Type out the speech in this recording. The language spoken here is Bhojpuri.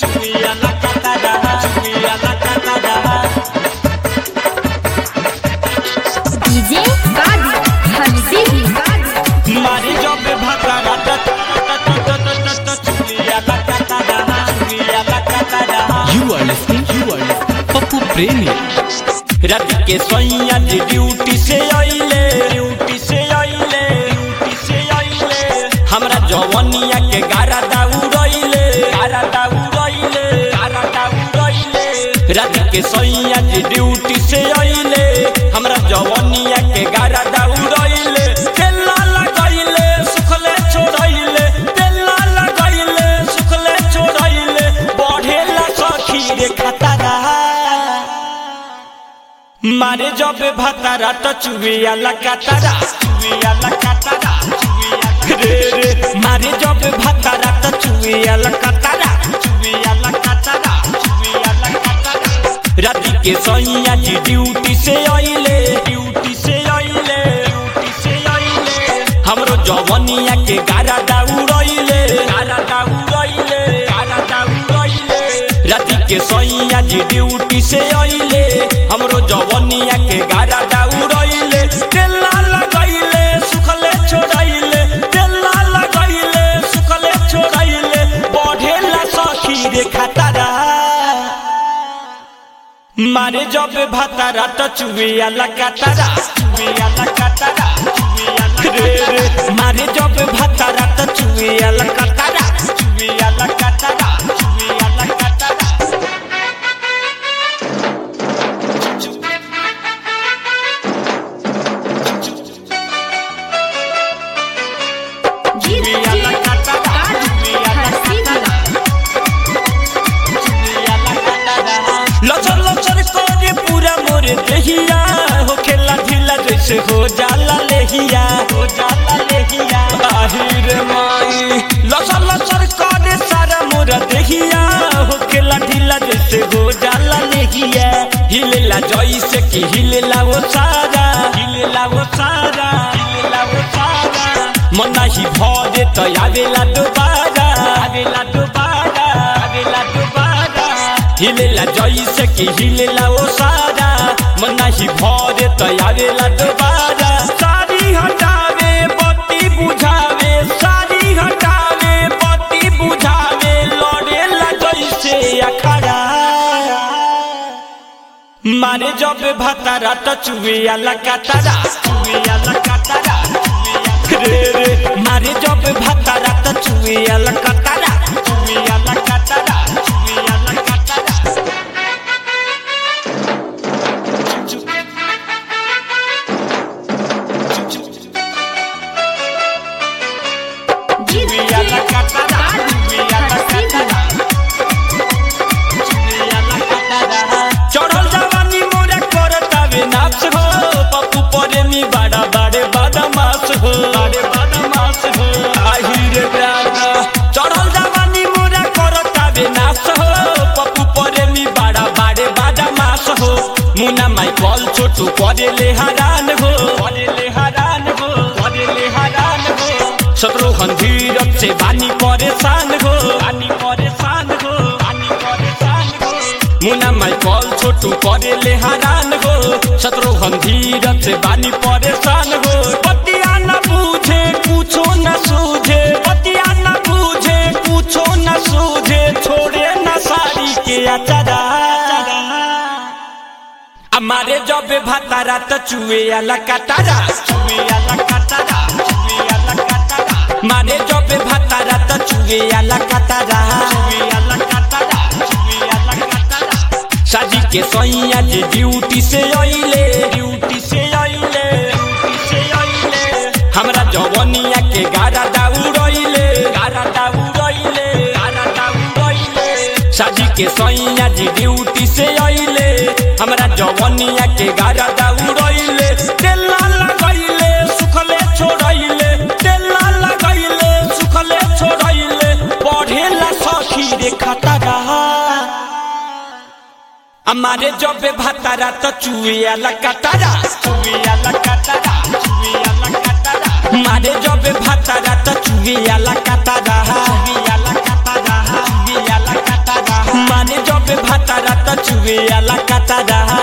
चुविया la catada, चुविया la catada। DJ Gadi Hamzihi मारी जब भातारा चुविया la catada, चुविया la catada। You are listening Pappu Premi। रात के सोइया ड्यूटी से आइले हमरा जवनिया के गारा दाउरइले रात के सोइया ड्यूटी से आइले हमरा जवनिया के गारा दाउरइले तेला लगाइले सुखले छोड़इले तेला लगाइले सुखले छोड़इले बढ़ेला सखी रे खतरा मारे जब भातारा तो चुविया la catada, चुविया la catada, रे मारे जब भातारा तो चुविया la catada, चुविया la catada, चुविया la catada। रात के सोइया ड्यूटी से आइले हमरो जवनिया के गारा दाउरइले रात के सोइया ड्यूटी से आइले हमरो जवनिया के गारा दाउरइले तेला लगाइले सुखले छोड़इले तेला लगाइले सुखले छोड़इले बढ़ेला सखी रे खतरा मारे जब भातारा तो चुविया la catada, रे मारे जब भातारा तो चुविया la catada, चुविया la catada। लचर लचर करे पूरा मोर देहिया हो खेला ढीला जैसे हो जाला लेहिया आहिर माई लचर लचर करे सारा मोर देहिया हो खेला ढीला जैसे हो जाला लेहिया हिलेला जैसे कि हिलेला वो सारा मन नाही भरे तो आवेला दोबारा हिलेला जैसे कि हिलेला वो सारा मन नाही भरे तो आवेला दोबारा सारी हटावे बत्ती बुझावे लड़ेला जैसे अखड़ा मारे जब भातारा तो चुविया la catada, रे मारे जब भातारा तो चुविया la catada, चुविया la catada। चढ़ल जवानी मोरा करतावे नाच हो पप्पू प्रेमी बड़ा बदमाश हो आहिर राजा चढ़ल जवानी मोरा करतावे नाच हो पप्पू प्रेमी बड़ा बदमाश हो मुन्ना माइकल छोटू करेले हरान हो शत्रुघ्न धीरज से बानी परेशान हो मुन्ना माइकल छोटू करेले हरान हो शत्रुघ्न धीरज से बानी परेशान हो बतिया न बूझे कुछो न सूझे छोड़े न साड़ी के अचारा हमारे जब भातारा तो चुविया la catada, मारे जब भातारा तो चुविया la catada, शादी के सोइया ड्यूटी से आइले हमरा जवनिया के गारा दाउरइले शादी के सोइया ड्यूटी से आइले हमरा जवनिया के गारा दाउरइले तेला लगाइले सुखले छोड़इले बढ़ेला सखी रे खतरा हमारे जब भातारा तो चुविया la catada, मारे जब भातारा तो चुविया la catada, चुविया la catada। चुवे आला कतरा